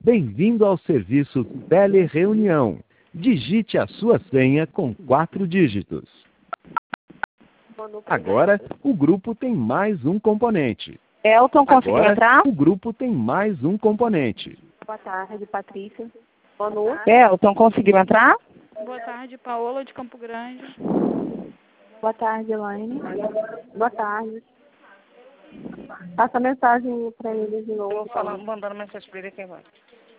Bem-vindo ao serviço Telereunião. Digite a sua senha com 4 dígitos. Agora, o grupo tem mais um componente. Elton, conseguiu entrar? O grupo tem mais um componente. Boa tarde, Patrícia. Manu. Elton, conseguiu entrar? Boa tarde, Paola de Campo Grande. Boa tarde, Elaine. Boa tarde. Passa a mensagem para ele de novo. Estou mandando mensagem para ele aqui agora.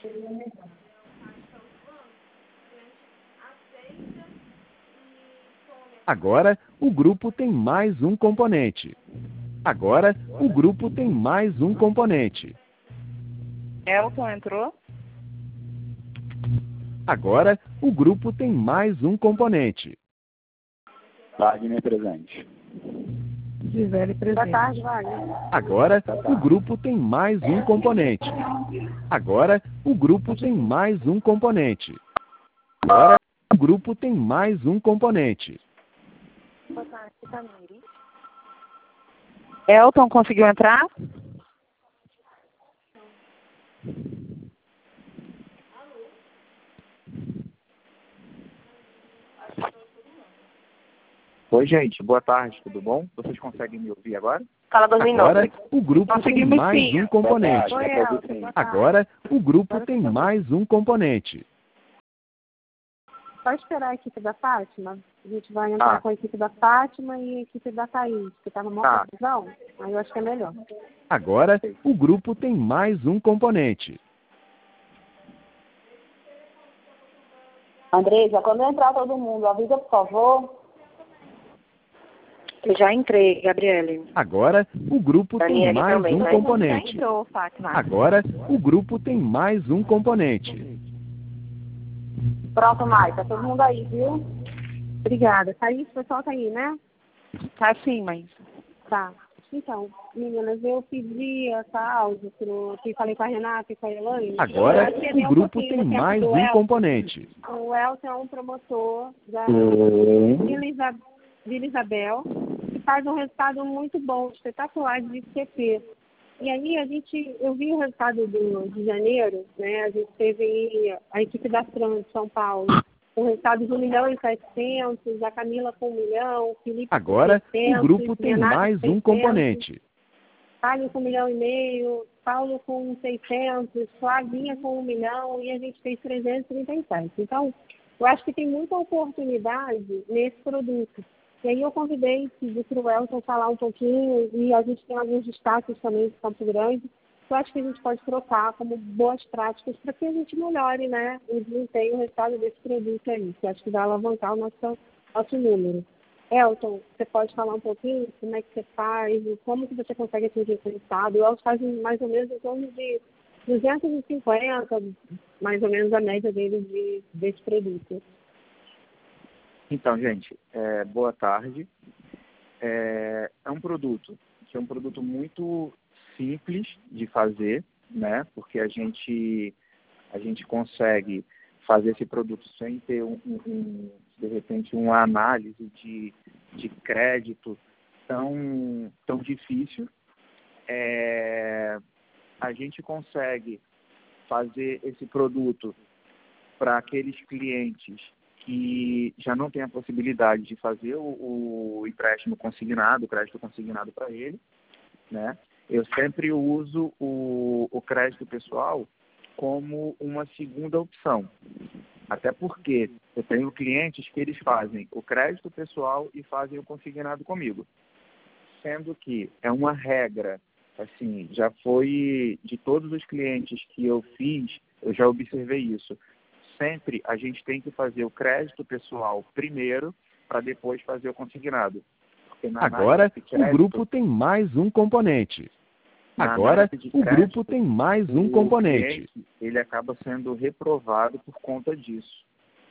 Agora, o grupo tem mais um componente. Agora, o grupo tem mais um componente. Elton entrou? Agora, o grupo tem mais um componente. Wagner presente. Gisele Boa presente. tarde, Wagner. Agora, o grupo tem mais um componente. Agora, o grupo tem mais um componente. Agora, o grupo tem mais um componente. Boa tarde, Tamiri. Elton, conseguiu entrar? Oi, gente. Boa tarde, tudo bom? Vocês conseguem me ouvir agora? Fala 2009. Agora, o grupo tem Conseguimos mais sim. um componente. Boa tarde, Oi, tá tudo Elton. bem. Boa tarde. Agora, o grupo tem mais um componente. Só esperar a equipe da Fátima. A gente vai entrar com a equipe da Fátima e a equipe da Thaís, que tá numa confusão. Aí eu acho que é melhor. Agora, o grupo tem mais um componente. Andresa, quando entrar todo mundo, avisa, por favor. Eu já entrei, Gabriele. Agora, o grupo tem Daniele mais também. um Já componente. entrou, Fátima. Agora, o grupo tem mais um componente. Pronto, Maika, todo mundo aí, viu? Obrigada. Thaís, o pessoal tá aí, né? Tá sim, mas... Tá. Então, meninas, eu pedi essa áudio que falei com a Renata e com a Elaine. Agora, Eu queria o um grupo pouquinho tem do tempo mais do um Elton. componente. O Elton é um promotor da Vila Isabel, que faz um resultado muito bom, espetacular de CP. E aí eu vi o resultado de janeiro, né? A gente teve aí a equipe da Fran de São Paulo, com resultado de 1.700.000, a Camila com 1 milhão, o Felipe Agora, com 600, o grupo tem Renato mais com um 600, componente. Fábio com 1,5 milhão, Paulo com 600, Flavinha com 1 milhão e a gente fez 337. Então, eu acho que tem muita oportunidade nesse produto. E aí eu convidei o Elton falar um pouquinho e a gente tem alguns destaques também de Campo Grande. Eu acho que a gente pode trocar como boas práticas para que a gente melhore, né, o desempenho, o resultado desse produto aí, que acho que vai alavancar o nosso número. Elton, você pode falar um pouquinho como é que você faz, como que você consegue atingir esse resultado? O Elton faz mais ou menos em torno de 250, mais ou menos a média dele desse produto. Então, gente, boa tarde. É um produto que é um produto muito simples de fazer, né? Porque a gente consegue fazer esse produto sem ter de repente uma análise de crédito tão difícil. A gente consegue fazer esse produto para aqueles clientes que já não têm a possibilidade de fazer o empréstimo consignado, o crédito consignado para ele, né? Eu sempre uso o crédito pessoal como uma segunda opção. Até porque eu tenho clientes que eles fazem o crédito pessoal e fazem o consignado comigo. Sendo que é uma regra, assim, já foi de todos os clientes que eu fiz, eu já observei isso. Sempre a gente tem que fazer o crédito pessoal primeiro, para depois fazer o consignado. Agora, o grupo tem mais um componente. Agora, o grupo tem mais um componente. Ele acaba sendo reprovado por conta disso.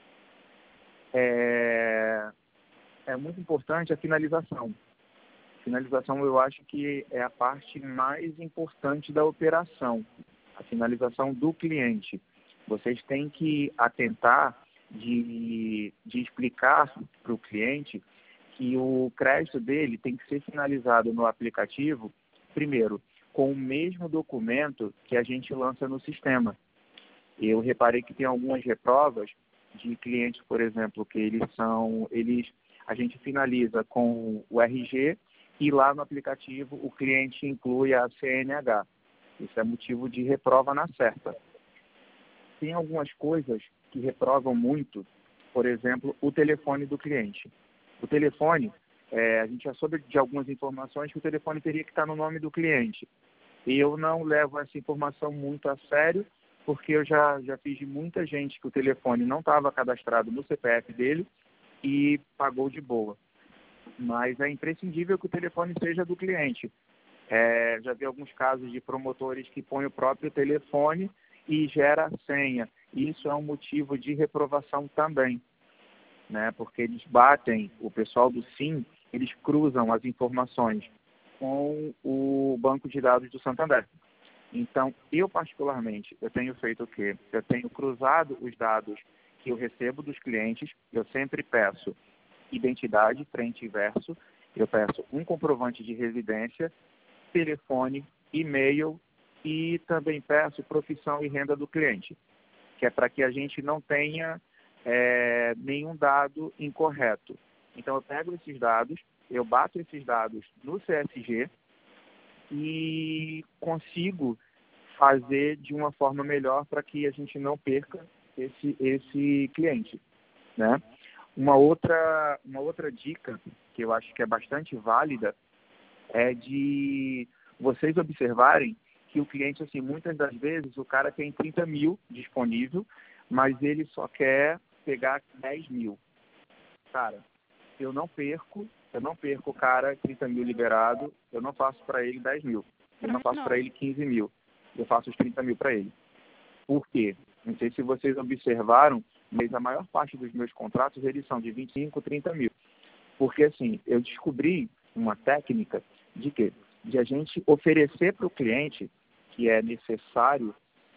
É muito importante a finalização. Finalização, eu acho que é a parte mais importante da operação. A finalização do cliente. Vocês têm que atentar de explicar para o cliente que o crédito dele tem que ser finalizado no aplicativo, primeiro, com o mesmo documento que a gente lança no sistema. Eu reparei que tem algumas reprovas de clientes, por exemplo, que a gente finaliza com o RG e lá no aplicativo o cliente inclui a CNH. Isso é motivo de reprova na certa. Tem algumas coisas que reprovam muito, por exemplo, o telefone do cliente. O telefone, a gente já soube de algumas informações que o telefone teria que estar no nome do cliente. E eu não levo essa informação muito a sério, porque eu já fiz de muita gente que o telefone não estava cadastrado no CPF dele e pagou de boa. Mas é imprescindível que o telefone seja do cliente. Já vi alguns casos de promotores que põem o próprio telefone e gera a senha. Isso é um motivo de reprovação também, né? Porque eles batem, o pessoal do SIM, eles cruzam as informações com o banco de dados do Santander. Então, eu particularmente, eu tenho feito o quê? Eu tenho cruzado os dados que eu recebo dos clientes, eu sempre peço identidade, frente e verso, eu peço um comprovante de residência, telefone, e-mail e também peço profissão e renda do cliente, que é para que a gente não tenha nenhum dado incorreto. Então, eu pego esses dados, eu bato esses dados no CSG e consigo fazer de uma forma melhor para que a gente não perca esse cliente, né? Uma outra dica que eu acho que é bastante válida é de vocês observarem que o cliente, assim, muitas das vezes, o cara tem 30 mil disponível, mas ele só quer pegar 10 mil. Cara, eu não perco o cara 30 mil liberado, eu não faço para ele 10 mil, eu não faço para ele 15 mil, eu faço os 30 mil para ele. Por quê? Não sei se vocês observaram, mas a maior parte dos meus contratos, eles são de 25, 30 mil. Porque, assim, eu descobri uma técnica de quê? De a gente oferecer para o cliente que é necessário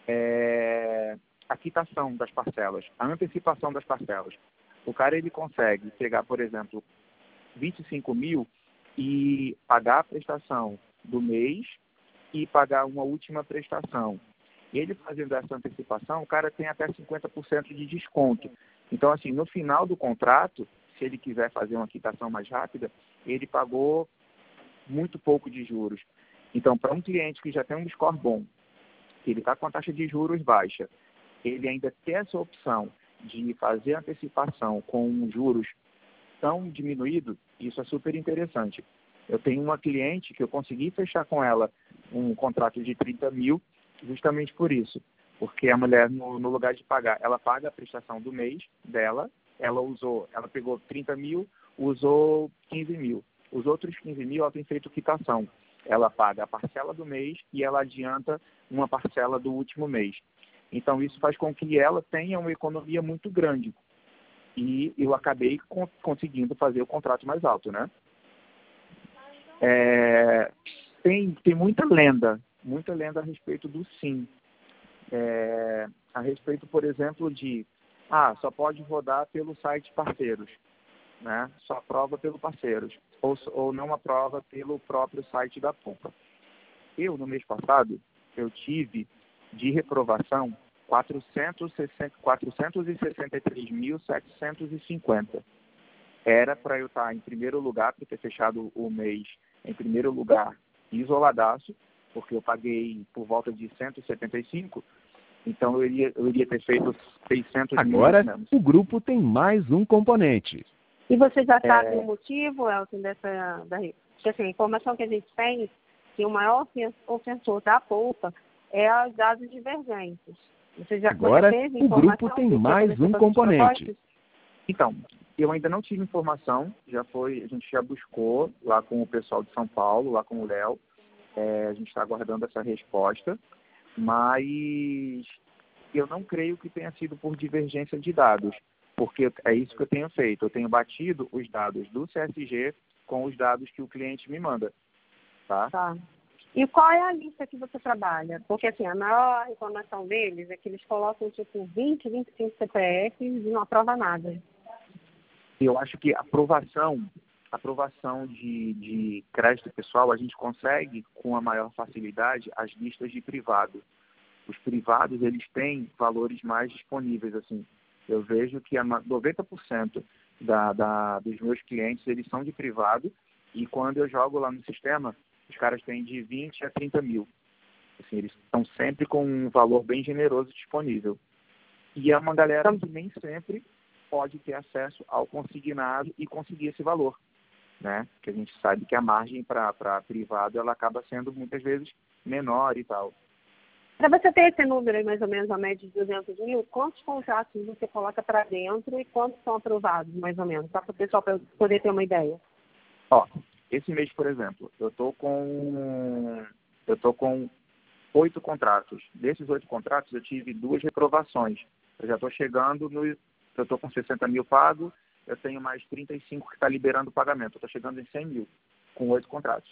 a quitação das parcelas, a antecipação das parcelas. O cara, ele consegue pegar, por exemplo, 25 mil e pagar a prestação do mês e pagar uma última prestação. Ele fazendo essa antecipação, o cara tem até 50% de desconto. Então, assim, no final do contrato, se ele quiser fazer uma quitação mais rápida, ele pagou muito pouco de juros. Então, para um cliente que já tem um score bom, que ele está com a taxa de juros baixa, ele ainda tem essa opção de fazer antecipação com juros tão diminuído, isso é super interessante. Eu tenho uma cliente que eu consegui fechar com ela um contrato de 30 mil, justamente por isso. Porque a mulher, no lugar de pagar, ela paga a prestação do mês dela, ela pegou 30 mil, usou 15 mil. Os outros 15 mil, ela tem feito quitação. Ela paga a parcela do mês e ela adianta uma parcela do último mês. Então, isso faz com que ela tenha uma economia muito grande. E eu acabei conseguindo fazer o contrato mais alto, né? Tem muita lenda a respeito do SIM. A respeito, por exemplo, de só pode rodar pelo site parceiros, né? Só aprova pelo parceiros, ou não aprova pelo próprio site da Pompa. Eu, no mês passado, eu tive de reprovação 463.750. Era para eu estar em primeiro lugar, para ter fechado o mês em primeiro lugar, isoladaço, porque eu paguei por volta de 175, então eu iria ter feito 600 mil. Agora, o grupo tem mais um componente. E você já sabe o motivo, Elton, porque, assim, a informação que a gente tem, que o maior ofensor da Poupa é os dados divergentes. Você já Agora, o grupo tem mais um componente. Então, eu ainda não tive informação, a gente já buscou lá com o pessoal de São Paulo, lá com o Léo, a gente está aguardando essa resposta, mas eu não creio que tenha sido por divergência de dados, porque é isso que eu tenho feito, eu tenho batido os dados do CSG com os dados que o cliente me manda, tá? Tá. E qual é a lista que você trabalha? Porque, assim, a maior reclamação deles é que eles colocam, tipo, 20, 25 CPFs e não aprova nada. Eu acho que aprovação de crédito pessoal, a gente consegue, com a maior facilidade, as listas de privado. Os privados, eles têm valores mais disponíveis, assim. Eu vejo que 90% dos meus clientes, eles são de privado, e quando eu jogo lá no sistema, os caras têm de 20 a 30 mil. Assim, eles estão sempre com um valor bem generoso disponível. E é uma galera que nem sempre pode ter acesso ao consignado e conseguir esse valor, né? Porque a gente sabe que a margem para privado, ela acaba sendo muitas vezes menor e tal. Para você ter esse número aí, mais ou menos, a média de 200 mil, quantos contratos você coloca para dentro e quantos são aprovados, mais ou menos, para o pessoal poder ter uma ideia? Ó, esse mês, por exemplo, eu tô com 8 contratos. Desses 8 contratos, eu tive 2 reprovações. Eu já estou chegando eu estou com 60 mil pago, eu tenho mais 35 que está liberando o pagamento. Eu estou chegando em 100 mil, com 8 contratos.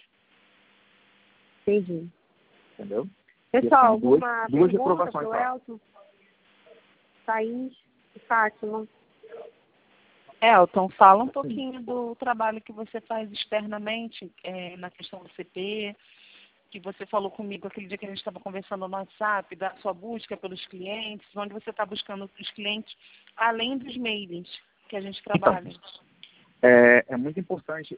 Entendi. Entendeu? Pessoal, alguma duas reprovações pro Elton? Thaís e Fátima. Elton, fala um pouquinho do trabalho que você faz externamente na questão do CP, que você falou comigo aquele dia que a gente estava conversando no WhatsApp, da sua busca pelos clientes, onde você está buscando os clientes, além dos mailings que a gente trabalha. Então, é muito importante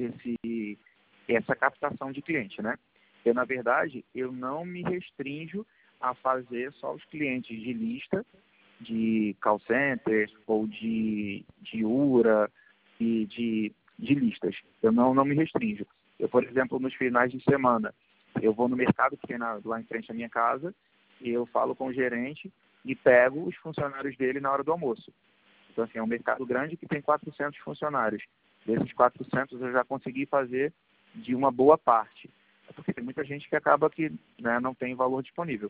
essa captação de cliente, né? Na verdade, eu não me restringo a fazer só os clientes de lista, de call centers ou de URA e de listas. Eu não me restringo. Eu, por exemplo, nos finais de semana, eu vou no mercado que tem lá em frente à minha casa, e eu falo com o gerente e pego os funcionários dele na hora do almoço. Então, assim, é um mercado grande que tem 400 funcionários. Desses 400 eu já consegui fazer de uma boa parte. Porque tem muita gente que acaba que, né, não tem valor disponível.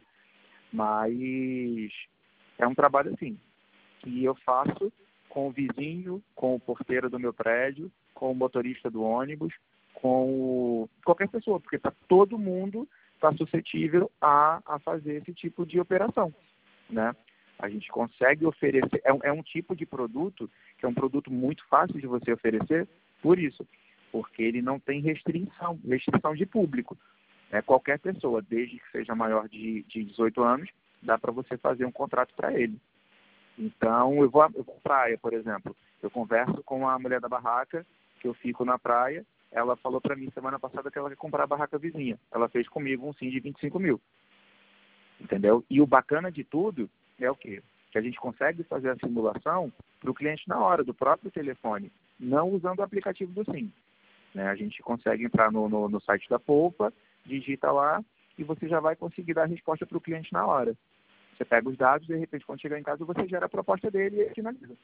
Mas é um trabalho assim, que eu faço com o vizinho, com o porteiro do meu prédio, com o motorista do ônibus, com qualquer pessoa, porque todo mundo está suscetível a fazer esse tipo de operação, né? A gente consegue oferecer, é um tipo de produto que é um produto muito fácil de você oferecer, por isso, porque ele não tem restrição de público. Qualquer pessoa, desde que seja maior de 18 anos, dá para você fazer um contrato para ele. Então, eu vou à praia, por exemplo. Eu converso com a mulher da barraca, que eu fico na praia. Ela falou para mim semana passada que ela quer comprar a barraca vizinha. Ela fez comigo um sim de 25 mil. Entendeu? E o bacana de tudo é o quê? Que a gente consegue fazer a simulação para o cliente na hora, do próprio telefone, não usando o aplicativo do SIM. A gente consegue entrar no site da Poupa, digita lá e você já vai conseguir dar a resposta para o cliente na hora. Você pega os dados e, de repente, quando chegar em casa, você gera a proposta dele e finaliza.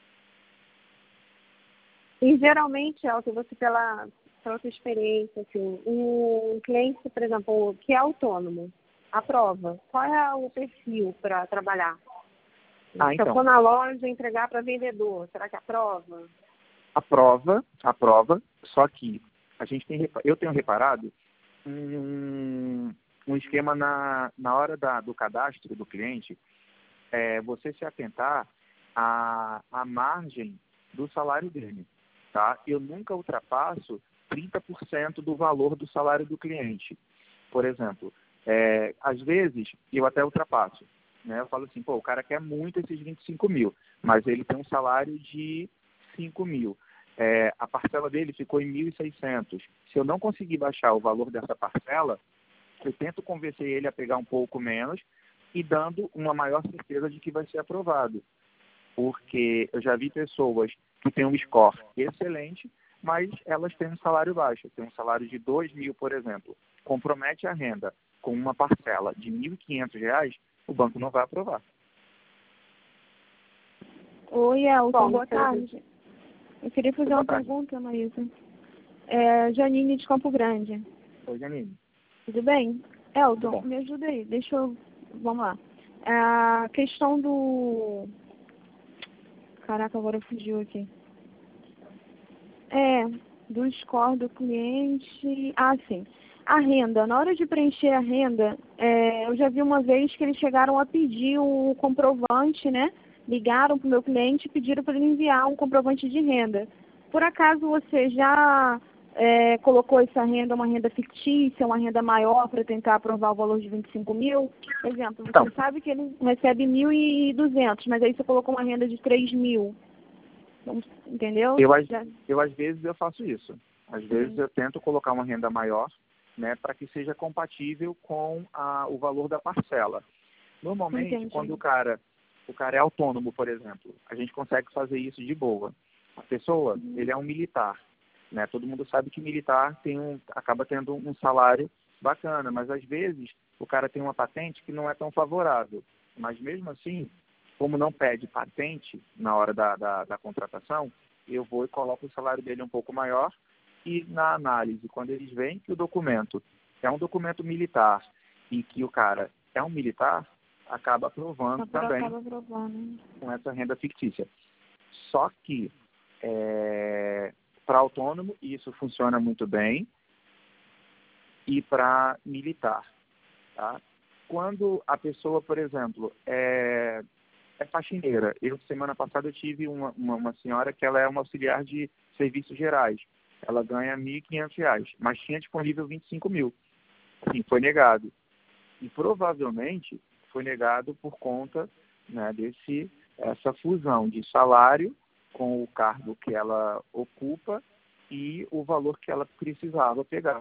E, geralmente, Elton, você, pela sua experiência, assim, um cliente, por exemplo, que é autônomo, aprova. Qual é o perfil para trabalhar? Se eu for na loja entregar para vendedor, será que aprova? Aprova, só que eu tenho reparado um esquema na hora do cadastro do cliente, você se atentar à margem do salário dele, tá? Eu nunca ultrapasso 30% do valor do salário do cliente. Por exemplo, às vezes eu até ultrapasso, né? Eu falo assim, o cara quer muito esses 25 mil, mas ele tem um salário de 5 mil. A parcela dele ficou em 1.600. Se eu não conseguir baixar o valor dessa parcela, eu tento convencer ele a pegar um pouco menos e dando uma maior certeza de que vai ser aprovado. Porque eu já vi pessoas que têm um score excelente, mas elas têm um salário baixo. Tem um salário de 2 mil, por exemplo. Compromete a renda com uma parcela de R$ 1.500, o banco não vai aprovar. Oi, Elton, boa tarde. Eu queria fazer uma pergunta, Maísa. Janine de Campo Grande. Oi, Janine. Tudo bem? Elton, Bom. me ajuda aí. Vamos lá. A questão do... Caraca, agora fugiu aqui. Do score do cliente... sim. A renda. Na hora de preencher a renda, eu já vi uma vez que eles chegaram a pedir o comprovante, né? Ligaram para o meu cliente e pediram para ele enviar um comprovante de renda. Por acaso você já colocou essa renda, uma renda fictícia, uma renda maior para tentar aprovar o valor de 25 mil. Por exemplo, você sabe que ele recebe 1.200, mas aí você colocou uma renda de 3 mil. Então, entendeu? Eu, às vezes, eu faço isso. Às vezes, eu tento colocar uma renda maior, né, para que seja compatível com o valor da parcela. Normalmente, quando o cara é autônomo, por exemplo, a gente consegue fazer isso de boa. A pessoa, ele é um militar, né? Todo mundo sabe que militar acaba tendo um salário bacana, mas às vezes o cara tem uma patente que não é tão favorável. Mas mesmo assim, como não pede patente na hora da contratação, eu vou e coloco o salário dele um pouco maior e na análise, quando eles veem que o documento é um documento militar e que o cara é um militar, acaba aprovando também com essa renda fictícia. Só que para autônomo isso funciona muito bem e para militar, tá? Quando a pessoa, por exemplo, é faxineira. Semana passada eu tive uma senhora que ela é uma auxiliar de serviços gerais. Ela ganha R$ 1.500, mas tinha disponível 25 mil. Sim, foi negado. E provavelmente foi negado por conta, né, essa fusão de salário com o cargo que ela ocupa e o valor que ela precisava pegar.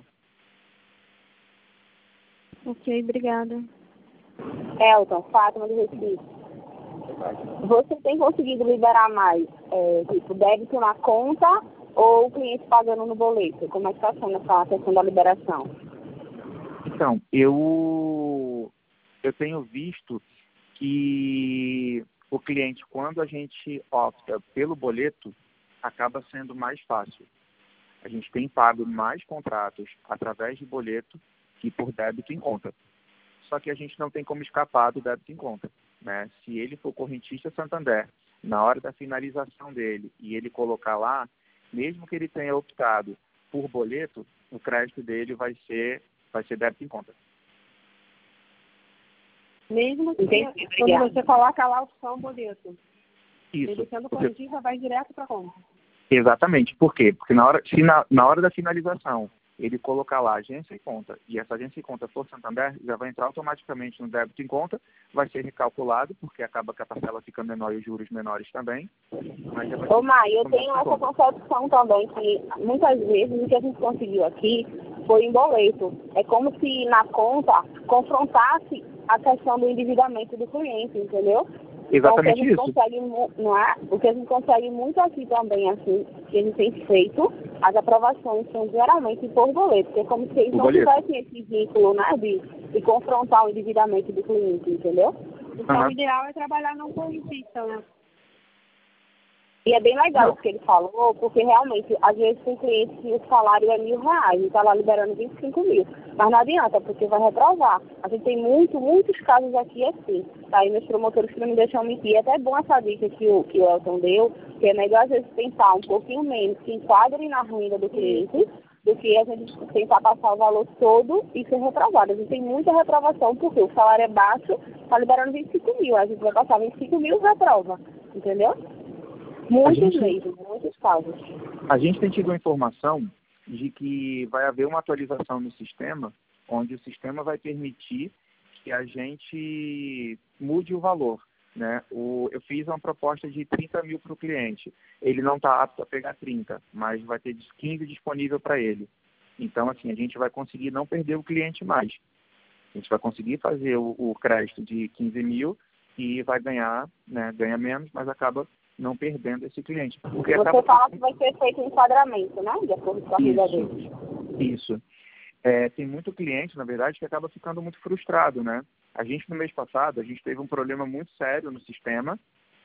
Ok, obrigada. Elton, Fátima do Recife. Você tem conseguido liberar mais, tipo, débito na conta ou o cliente pagando no boleto? Como é que está sendo essa questão da liberação? Então, eu tenho visto que o cliente, quando a gente opta pelo boleto, acaba sendo mais fácil. A gente tem pago mais contratos através de boleto que por débito em conta. Só que a gente não tem como escapar do débito em conta, né? Se ele for correntista Santander, na hora da finalização dele, e ele colocar lá, mesmo que ele tenha optado por boleto, o crédito dele vai ser débito em conta. Mesmo que quando você coloca lá a opção boleto. Isso. Ele sendo correntista vai direto para a conta. Exatamente. Por quê? Porque na hora da finalização ele colocar lá agência e conta, e essa agência e conta for Santander, já vai entrar automaticamente no débito em conta, vai ser recalculado, porque acaba que a parcela fica menor e os juros menores também. Ô, Mai, eu tenho essa concepção também, que muitas vezes o que a gente conseguiu aqui foi em boleto. É como se na conta confrontasse a questão do endividamento do cliente, entendeu? Exatamente então, o que a gente consegue muito aqui também, assim, que a gente tem feito, as aprovações são geralmente por boleto, porque é como se eles não tivessem esse vínculo, né, de confrontar o endividamento do cliente, entendeu? Então, o ideal é trabalhar não correntista, né? E é bem legal o que ele falou, porque realmente, às vezes tem cliente que o salário é R$1.000 e está lá liberando 25 mil. Mas não adianta, porque vai reprovar. A gente tem muitos casos aqui assim. Tá? E meus promotores que não me deixam mentir. É até bom essa dica que o Elton deu, que é melhor às vezes pensar um pouquinho menos, que enquadre na renda do cliente, do que a gente tentar passar o valor todo e ser reprovado. A gente tem muita reprovação, porque o salário é baixo, está liberando 25 mil. A gente vai passar 25 mil e reprova. Entendeu? Muitos casos. A gente tem tido a informação de que vai haver uma atualização no sistema, onde o sistema vai permitir que a gente mude o valor, né? Eu fiz uma proposta de 30 mil para o cliente. Ele não está apto a pegar 30, mas vai ter 15 disponível para ele. Então, assim, a gente vai conseguir não perder o cliente mais. A gente vai conseguir fazer o crédito de 15 mil e vai ganhar, né? Ganha menos, mas acaba não perdendo esse cliente. Porque você fala que vai ser feito um enquadramento, né? De acordo com a vida dele. Isso. Tem muito cliente, na verdade, que acaba ficando muito frustrado, né? A gente, no mês passado, a gente teve um problema muito sério no sistema,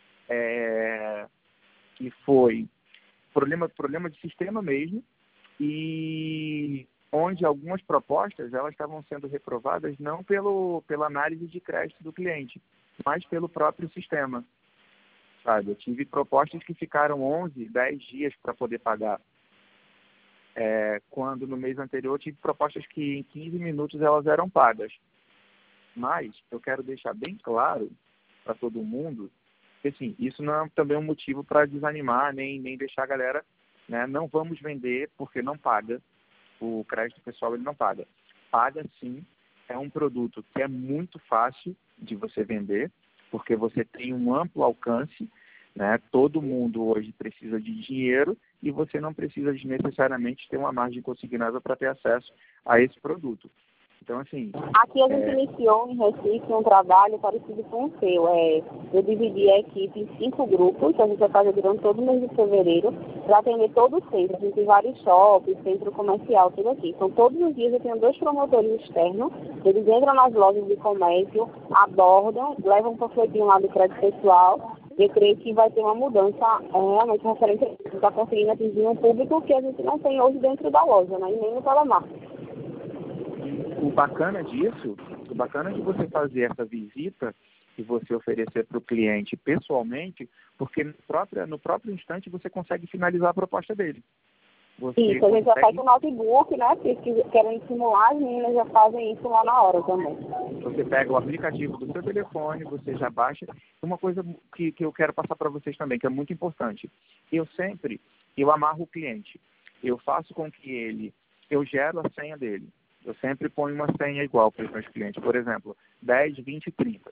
que foi problema de sistema mesmo, e onde algumas propostas elas estavam sendo reprovadas não pela análise de crédito do cliente, mas pelo próprio sistema. Sabe? Eu tive propostas que ficaram 11, 10 dias para poder pagar. Quando no mês anterior eu tive propostas que em 15 minutos elas eram pagas. Mas eu quero deixar bem claro para todo mundo que assim, isso não é também um motivo para desanimar, nem deixar a galera né? Não vamos vender porque não paga. O crédito pessoal ele não paga. Paga sim, é um produto que é muito fácil de você vender, porque você tem um amplo alcance, né? Todo mundo hoje precisa de dinheiro e você não precisa de necessariamente ter uma margem consignada para ter acesso a esse produto. Então, assim... Aqui a gente iniciou em Recife um trabalho parecido com o seu. Eu dividi a equipe em 5 grupos, que a gente vai fazer durante todo o mês de fevereiro, para atender todo o centro. A gente tem vários shoppings, centro comercial, tudo aqui. Então, todos os dias eu tenho 2 promotores externos, eles entram nas lojas de comércio, abordam, levam um panfletinho lá do crédito pessoal. Eu creio que vai ter uma mudança realmente referente a isso. A gente está conseguindo atingir um público que a gente não tem hoje dentro da loja, né? E nem no telemarketing. O bacana disso, o bacana de você fazer essa visita e você oferecer para o cliente pessoalmente, porque no próprio instante você consegue finalizar a proposta dele. Isso, a gente já faz o notebook, né? Se querem simular, as meninas já fazem isso lá na hora também. Você pega o aplicativo do seu telefone, você já baixa. Uma coisa que eu quero passar para vocês também, que é muito importante. Eu amarro o cliente. Eu faço com que eu gero a senha dele. Eu sempre ponho uma senha igual para os meus clientes. Por exemplo, 10, 20, 30.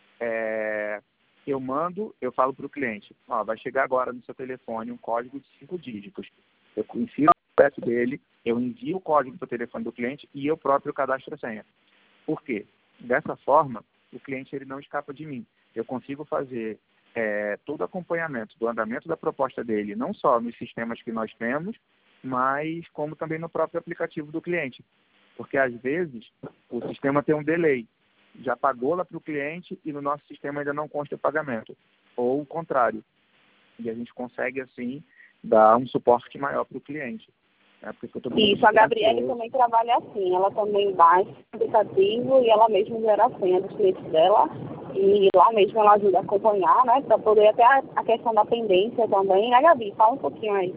Eu falo para o cliente, vai chegar agora no seu telefone um código de 5 dígitos. Eu insiro o acesso dele, eu envio o código para o telefone do cliente e eu próprio cadastro a senha. Por quê? Dessa forma, o cliente ele não escapa de mim. Eu consigo fazer todo o acompanhamento do andamento da proposta dele, não só nos sistemas que nós temos, mas como também no próprio aplicativo do cliente. Porque, às vezes, o sistema tem um delay. Já pagou lá para o cliente e no nosso sistema ainda não consta o pagamento. Ou o contrário. E a gente consegue, assim, dar um suporte maior para o cliente. Isso, a Gabriele também trabalha assim. Ela também baixa o aplicativo e ela mesma gera a senha dos clientes dela. E lá mesmo ela ajuda a acompanhar, né? Para poder até a questão da pendência também. Né, Gabi? Fala um pouquinho aí.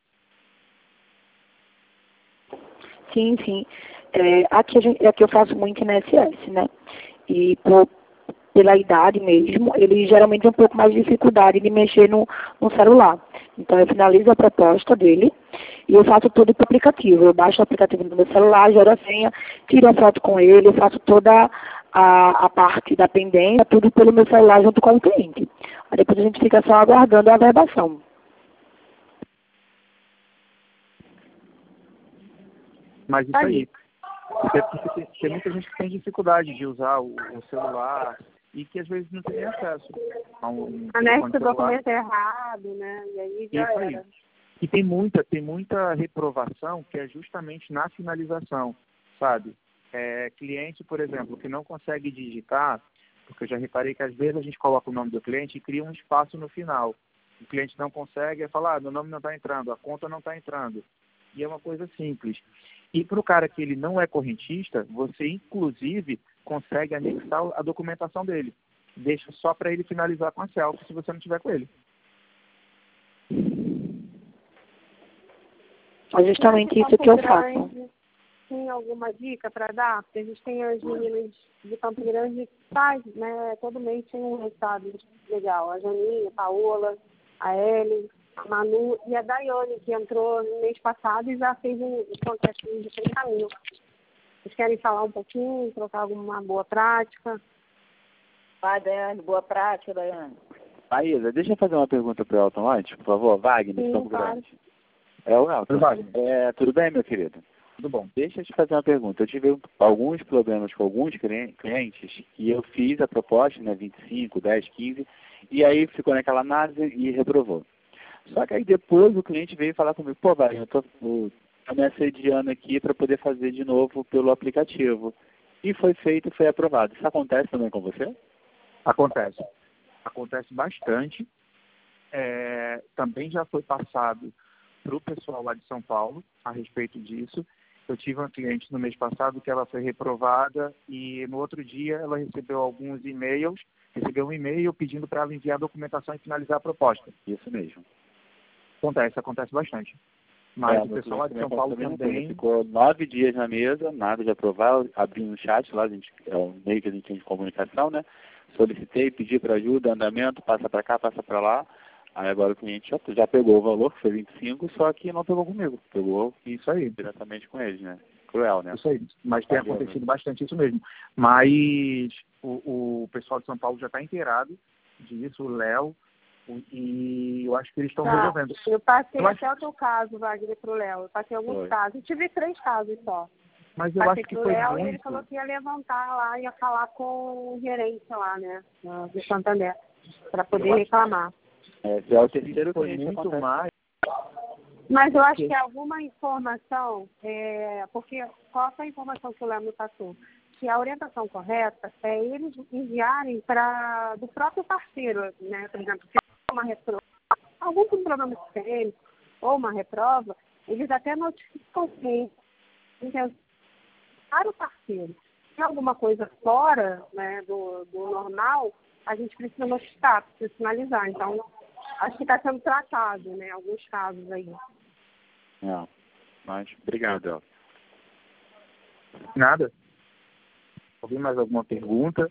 Sim. Aqui eu faço muito INSS, né? E pela idade mesmo, ele geralmente tem um pouco mais de dificuldade de mexer no celular. Então, eu finalizo a proposta dele e eu faço tudo pelo aplicativo. Eu baixo o aplicativo no meu celular, gero a senha, tiro a foto com ele, eu faço toda a parte da pendência, tudo pelo meu celular junto com o cliente. Aí depois a gente fica só aguardando a averbação. Mas isso aí. Porque tem muita gente que tem dificuldade de usar o celular e que às vezes não tem acesso a um anexo o documento errado, né? E aí já isso era. Aí. E tem muita reprovação que é justamente na finalização, sabe? Cliente, por exemplo, que não consegue digitar, porque eu já reparei que às vezes a gente coloca o nome do cliente e cria um espaço no final. O cliente não consegue, falar, meu nome não está entrando, a conta não está entrando. E é uma coisa simples. E para o cara que ele não é correntista, você inclusive consegue anexar a documentação dele. Deixa só para ele finalizar com a selfie se você não tiver com ele. É justamente isso que eu faço. Tem alguma dica para dar? Porque a gente tem as meninas de Campo Grande que faz, né? Todo mês tem um resultado legal. A Janinha, a Paola, a Ellen, a Manu e a Daiane, que entrou no mês passado e já fez um contratinho de 30 mil. Vocês querem falar um pouquinho, trocar alguma boa prática? Vai, Daiane, boa prática, Daiane. Maísa, deixa eu fazer uma pergunta para o Elton antes, por favor. Wagner, de Campo Grande. É o Elton. Tudo bem, meu querido? Tudo bom. Deixa eu te fazer uma pergunta. Eu tive alguns problemas com alguns clientes e eu fiz a proposta, né, 25, 10, 15, e aí ficou naquela análise e reprovou. Só que aí depois o cliente veio falar comigo, pô, Wagner, eu tô me assediando aqui para poder fazer de novo pelo aplicativo. E foi feito, foi aprovado. Isso acontece também com você? Acontece. Acontece bastante. Também já foi passado para o pessoal lá de São Paulo a respeito disso. Eu tive uma cliente no mês passado que ela foi reprovada e no outro dia ela recebeu alguns e-mails, recebeu um e-mail pedindo para ela enviar a documentação e finalizar a proposta. Isso mesmo. Acontece bastante. Mas o pessoal lá de São Paulo também... Ficou 9 dias na mesa, nada de aprovar, abri um chat lá, é um meio que a gente tem de comunicação, né? Solicitei, pedi para ajuda, andamento, passa para cá, passa para lá. Aí agora o cliente já pegou o valor, que foi 25, só que não pegou comigo. Pegou Isso aí. diretamente com eles, né? Cruel, né? Isso aí. Mas tem acontecido bastante isso mesmo. Mas o pessoal de São Paulo já está inteirado disso, o Léo, e eu acho que eles estão resolvendo. Eu passei até o teu caso, Wagner, pro Léo. Eu passei alguns casos. Eu tive 3 casos só. Mas eu acho que foi Léo, muito... e ele falou que ia levantar lá, ia falar com o gerente lá, né, do Santander, para poder reclamar. É o terceiro foi cliente muito acontece. mais. Mas eu acho que alguma informação, porque qual foi a informação que o Léo me passou? Que a orientação correta é eles enviarem do próprio parceiro, né? Por exemplo, se é uma reprova, algum problema diferente ou uma reprova, eles até notificam quem para o parceiro. Se é alguma coisa fora, né, do normal, a gente precisa notificar, precisa sinalizar. Então, acho que está sendo tratado, né, alguns casos aí. Não. Mas, obrigado, El. Nada. Alguém mais alguma pergunta?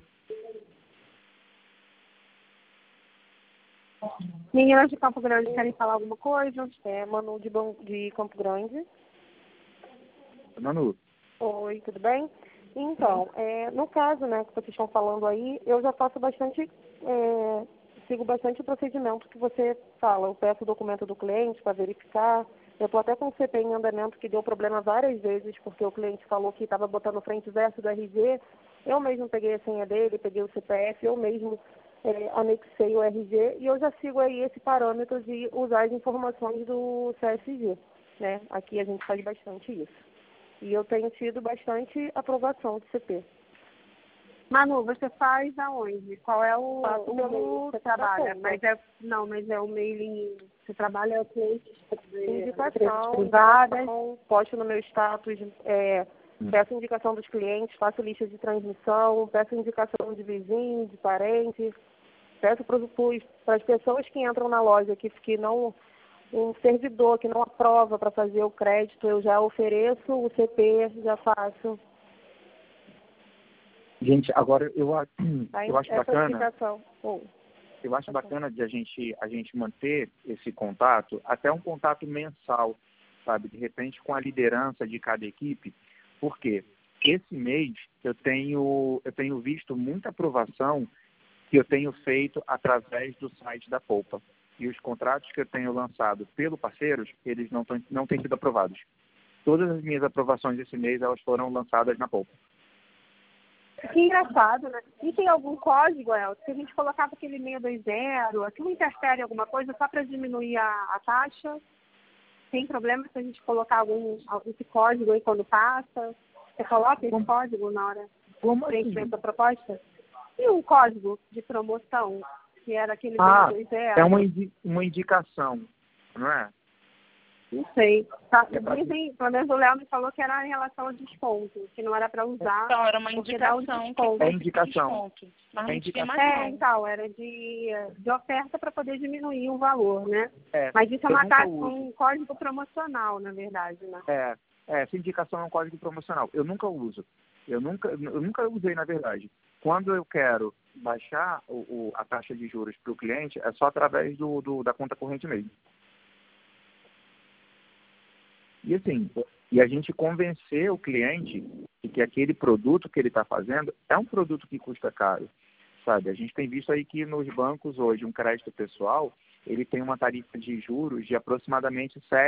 Meninas de Campo Grande querem falar alguma coisa? Manu de Campo Grande. Manu. Oi, tudo bem? Então, no caso, né, que vocês estão falando aí, eu já faço bastante, sigo bastante o procedimento que você fala. Eu peço o documento do cliente para verificar. Eu estou até com o CP em andamento que deu problema várias vezes, porque o cliente falou que estava botando frente e verso do RG. Eu mesmo peguei a senha dele, peguei o CPF, eu mesmo anexei o RG, e eu já sigo aí esse parâmetro de usar as informações do CSG, né? Aqui a gente faz bastante isso. E eu tenho tido bastante aprovação de CP. Manu, você faz aonde? Qual é o Pelo e-mail que você trabalha? Mas é o mailing. Você trabalha com indicação privadas. Posto no meu status, peço indicação dos clientes, faço lista de transmissão, peço indicação de vizinho, de parente, peço para as pessoas que entram na loja que não, um servidor que não aprova para fazer o crédito, eu já ofereço o CP, já faço. Gente, agora eu acho bacana. Eu acho bacana de a gente manter esse contato, até um contato mensal, sabe? De repente com a liderança de cada equipe. Por quê? Esse mês eu tenho visto muita aprovação que eu tenho feito através do site da Poupa. E os contratos que eu tenho lançado pelo parceiros, eles não têm sido aprovados. Todas as minhas aprovações desse mês, elas foram lançadas na Poupa. Que engraçado, né? E tem algum código, El? Se a gente colocava aquele 620, aquilo interfere em alguma coisa só para diminuir a taxa? Tem problema se a gente colocar esse código aí quando passa? Você coloca esse código na hora do preenchimento da proposta? E um código de promoção, que era aquele 620? É uma indicação, não é? Não sei. Tá, dizem, pelo menos o Léo me falou que era em relação ao desconto, que não era para usar. Então, era uma indicação. É indicação. Mas não tinha mais então, era de oferta para poder diminuir o valor, né? Mas isso é um código promocional, na verdade, né? Essa indicação é um código promocional. Eu nunca uso. Eu nunca usei, na verdade. Quando eu quero baixar a taxa de juros para o cliente, é só através da conta corrente mesmo. E assim, a gente convencer o cliente de que aquele produto que ele está fazendo é um produto que custa caro, sabe? A gente tem visto aí que nos bancos hoje, um crédito pessoal, ele tem uma tarifa de juros de aproximadamente 7